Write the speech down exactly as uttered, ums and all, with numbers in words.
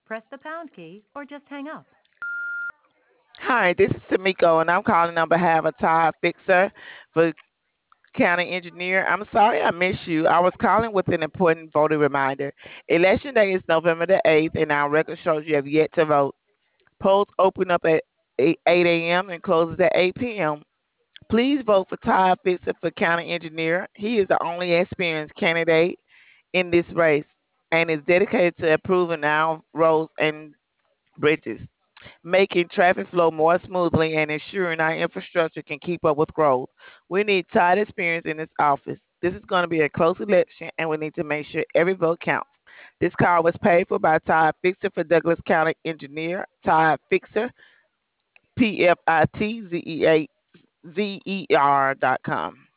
press the pound key, or just hang up. Hi, this is Tamiko, and I'm calling on behalf of Todd Fixer for County Engineer. I'm sorry I missed you. I was calling with an important voting reminder. Election day is November the eighth, and our record shows you have yet to vote. Polls open up at eight a m and closes at eight p m Please vote for Todd Fixer for County Engineer. He is the only experienced candidate in this race and is dedicated to improving our roads and bridges, making traffic flow more smoothly and ensuring our infrastructure can keep up with growth. We need Todd experience in this office. This is going to be a close election and we need to make sure every vote counts. This call was paid for by Todd Fixer for Douglas County Engineer. Todd Fixer, P F I T Z E A Z E R dot com.